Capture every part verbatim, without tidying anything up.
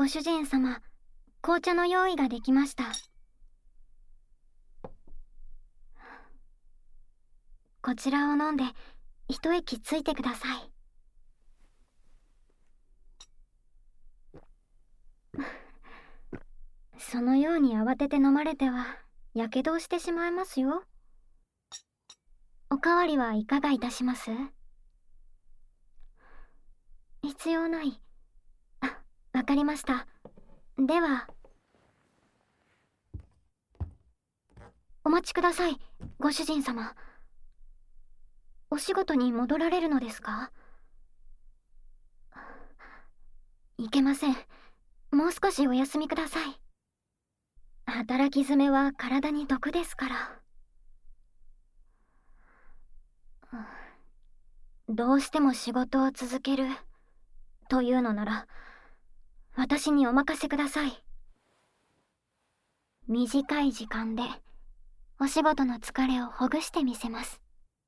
ご主人様、紅茶の用意ができました。こちらを飲んで一息ついてください。そのように慌てて飲まれてはやけどをしてしまいますよ。おかわりはいかがいたします？必要ない。あ、わかりました。では、お待ちください、ご主人様。お仕事に戻られるのですか？いけません。もう少しお休みください。働き詰めは体に毒ですから。どうしても仕事を続けるというのなら、私にお任せください。短い時間でお仕事の疲れをほぐしてみせます。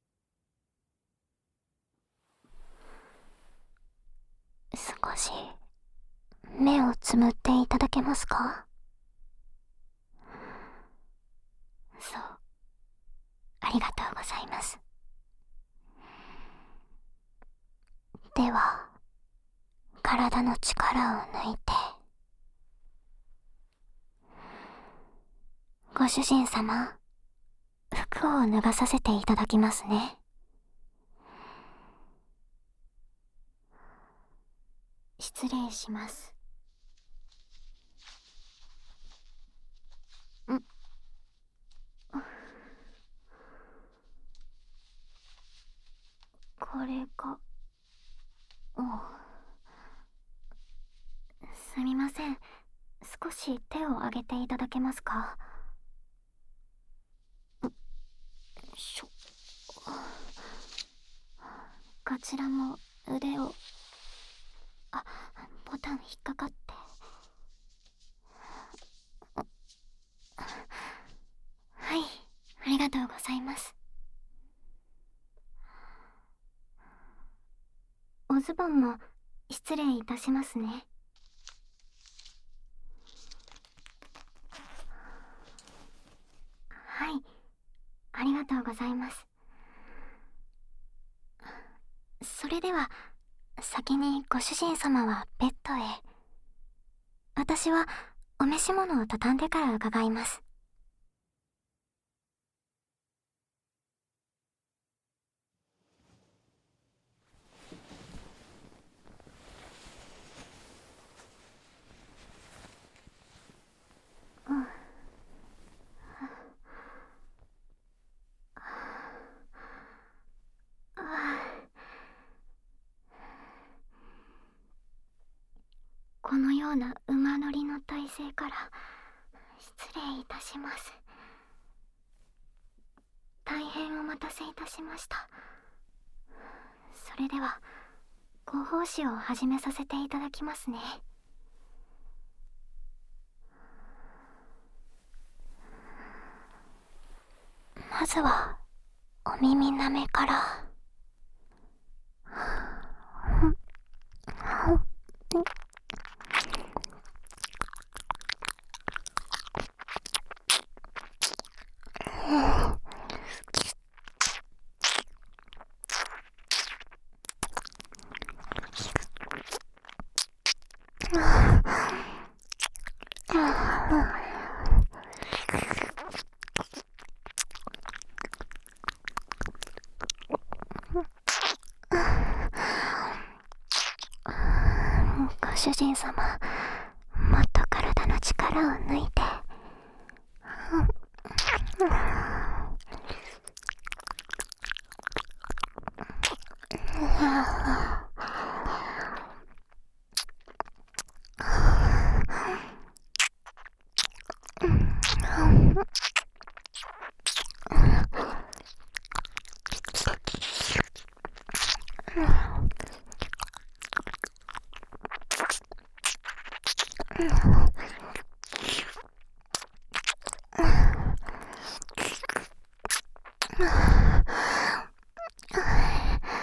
少し目をつむっていただけますか？そう、ありがとうございます。では、体の力を抜いて。ご主人様、服を脱がさせていただきますね。 失礼します。んこれが、おう。すみません。少し手を挙げていただけますか？んしょ。こちらも腕を、あ、ボタン引っかかって。はい、ありがとうございます。おズボンも失礼いたしますね。はい、ありがとうございます。それでは、先にご主人様はベッドへ。私はお召し物を畳んでから伺います。うん。このような馬乗りの体勢から失礼いたします。大変お待たせいたしました。それではご奉仕を始めさせていただきますね。 まずはお耳舐めから。ご主人様、もっと体の力を抜いて。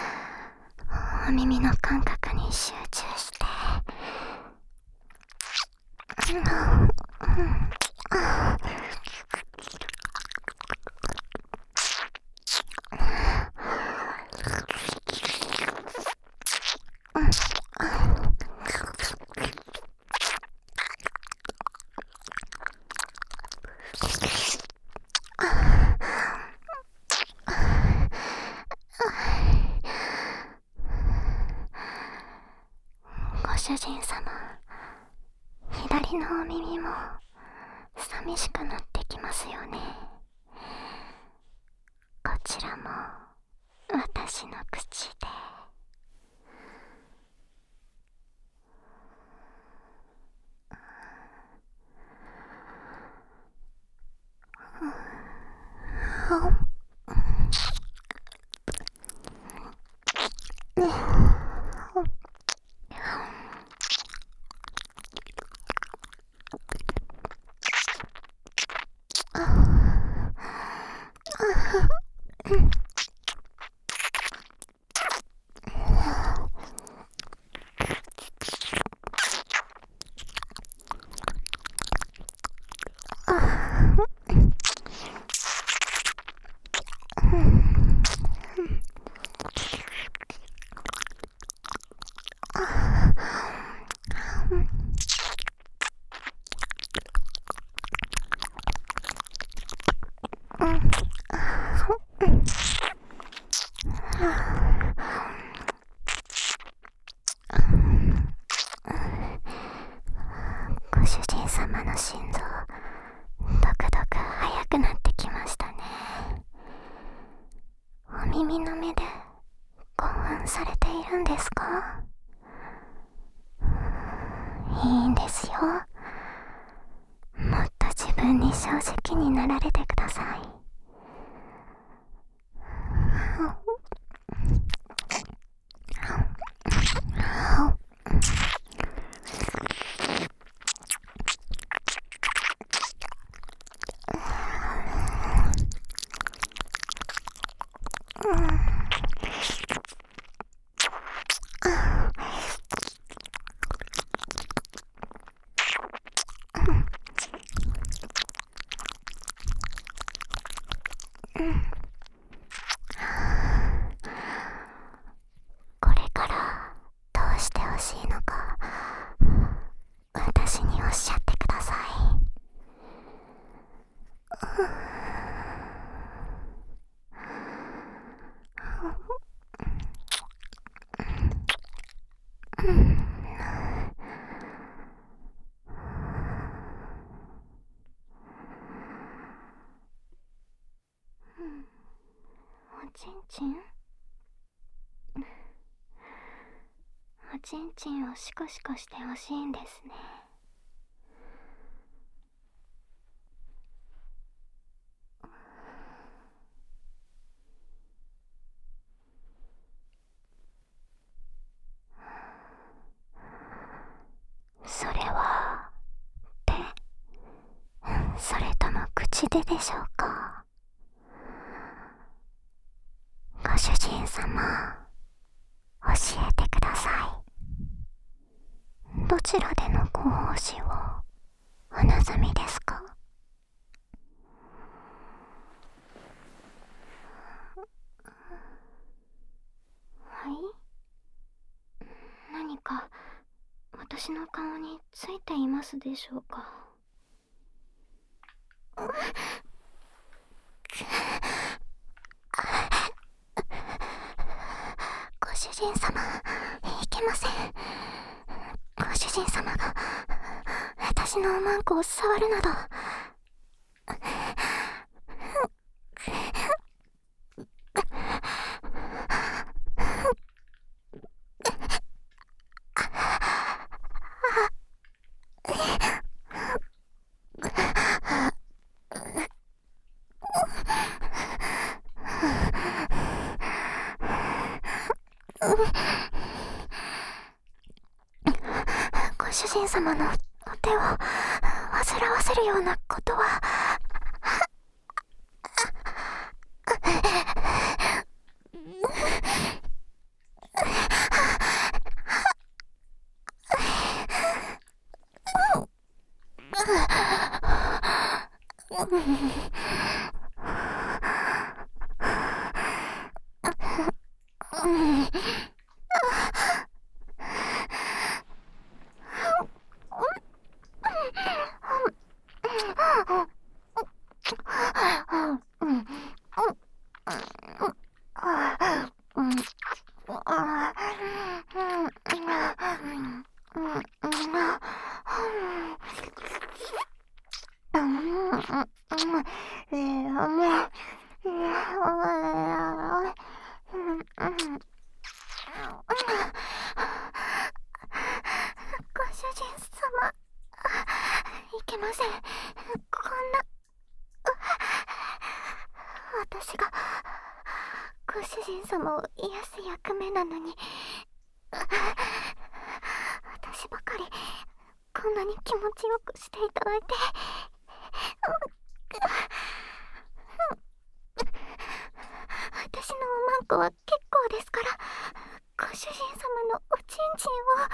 お耳の感覚に集中して。 ご主人様、左のお耳も寂しくなってきますよね。こちらも私の口で。ご主人様の心臓、ドクドク速くなってきましたね。お耳の目で興奮されているんですか？いいんですよ。もっと自分に正直になられてください。これからどうしてほしいのか、私におっしゃってください。おちんちん？おちんちんをシコシコしてほしいんですね。それは手、それとも口ででしょうか？ご主人様、教えてください。どちらでのご奉仕をお望みですか？はい？何か私の顔についていますでしょうか？ご主人様、いけません。ご主人様が私のおまんこを触るなど。ご主人様のお手を煩わせるようなことは。 私がご主人様を癒す役目なのに、私ばかりこんなに気持ちよくしていただいて、私のおまんこは結構ですから、ご主人様のおちんちんを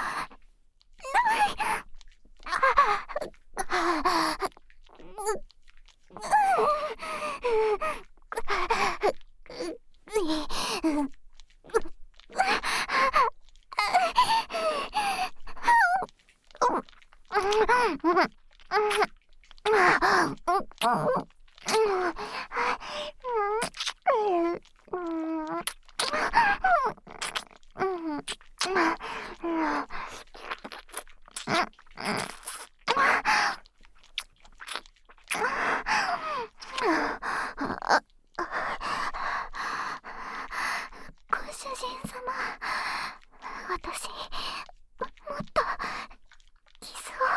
私、もっとキスを。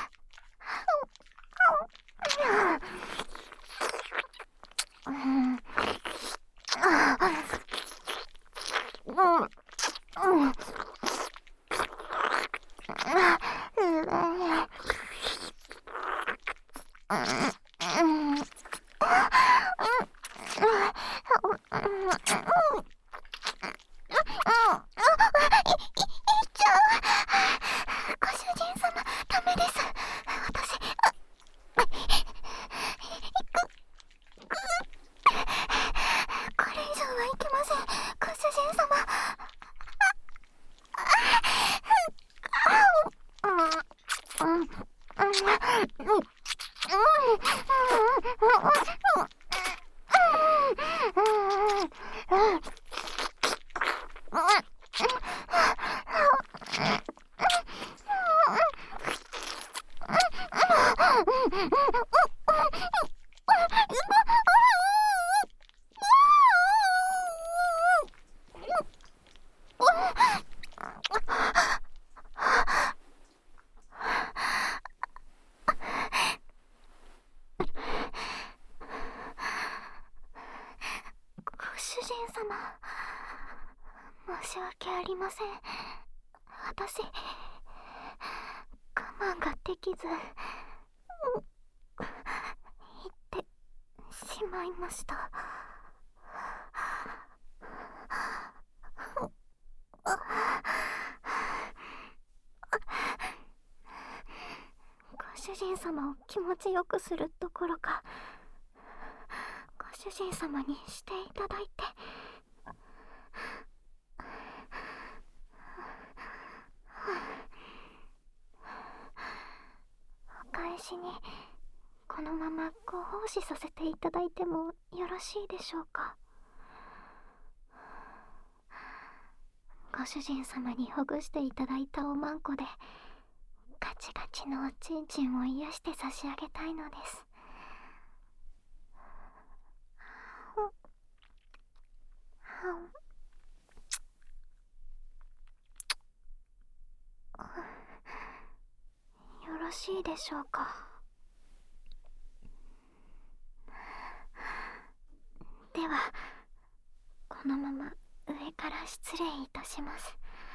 主人様、申し訳ありません。私、我慢ができず、言ってしまいました。ご主人様を気持ちよくするどころか、ご主人様にしていただいて、お返しにこのままご奉仕させていただいてもよろしいでしょうか。ご主人様にほぐしていただいたおまんこでガチガチのおちんちんを癒して差し上げたいのです。よろしいでしょうか。ではこのまま上から失礼いたします。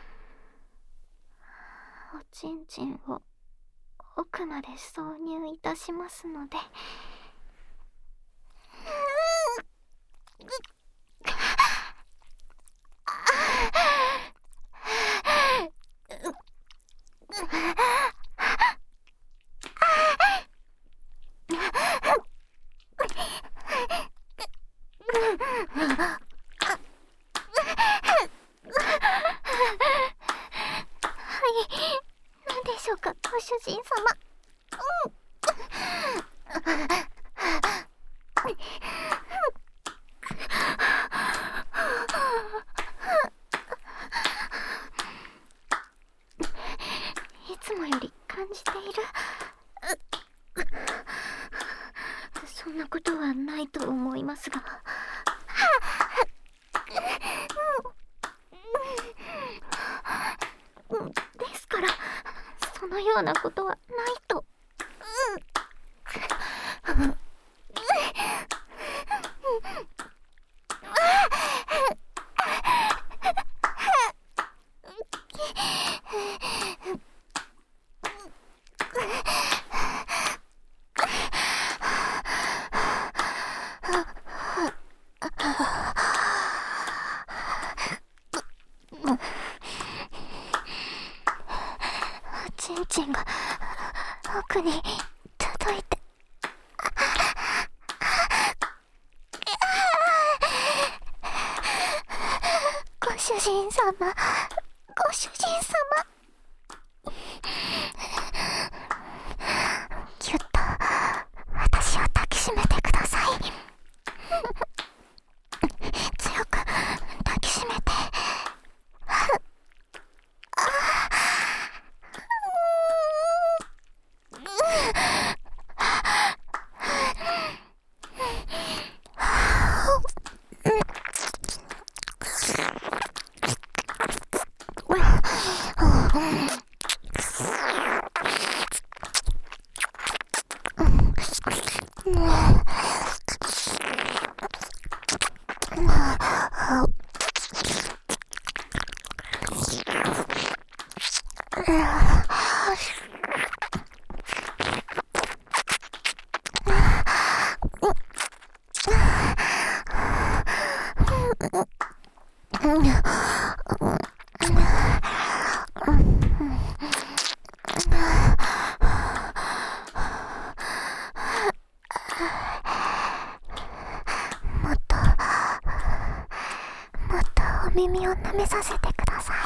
おちんちんを奥まで挿入いたしますので。 何でしょうか、ご主人様。いつもより感じている。そんなことはないと思いますが。ですから、そのようなことはないと。チンチンが奥に届いて。ご主人様、ご主人様。ぎゅっと私を抱きしめてください。強く抱きしめて。もっともっとお耳を舐めさせてください。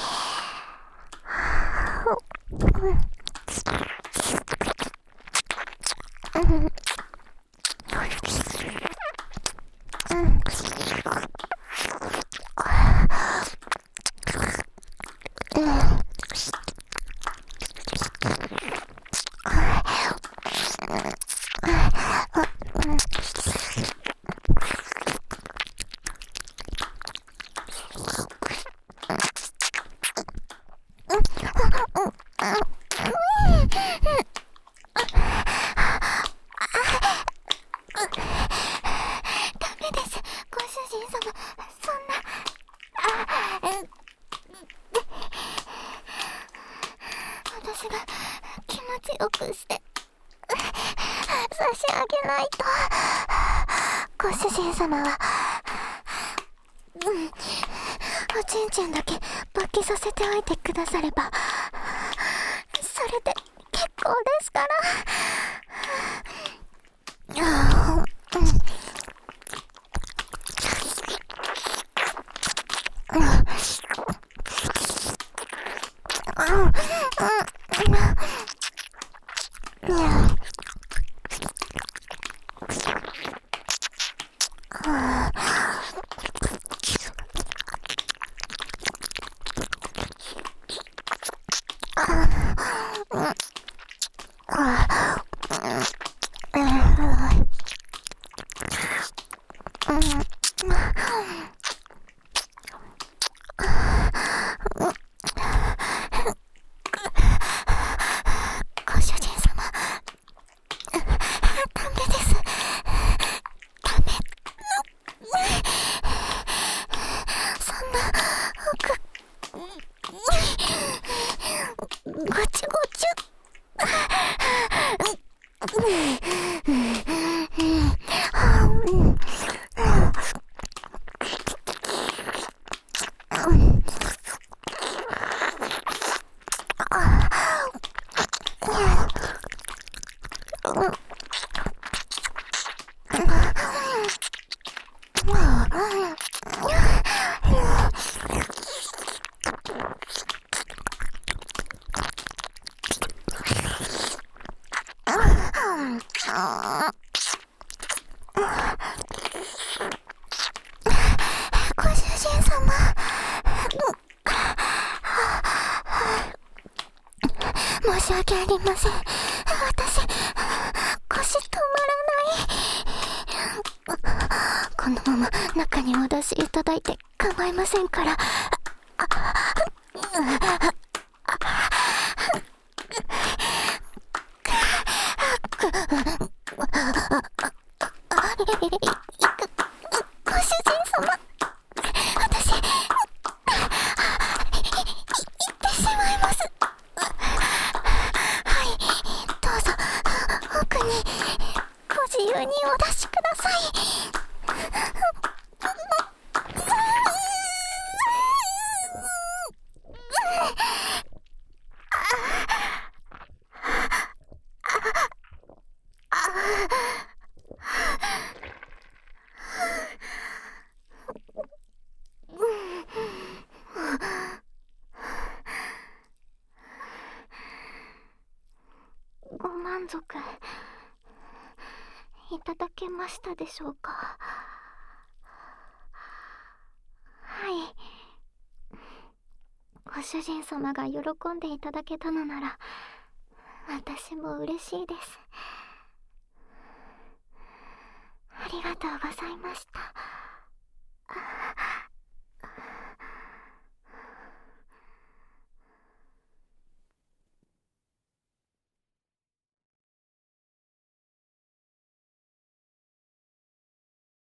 私が気持ちよくして差し上げないと。ご主人様は、うん、おちんちんだけ勃起させておいてくださればそれで結構ですから。ご主人様、ダメです。ダメ。そんな奥、ごちごちゅ。 申し訳ありません。私、腰止まらない。このまま中にお出しいただいて構いませんから。ご主人様、私、い、行ってしまいます。はい、どうぞ、奥に、ご自由にお出しください。ご満足いただけましたでしょうか。はい、ご主人様が喜んでいただけたのなら私も嬉しいです。ありがとうございました。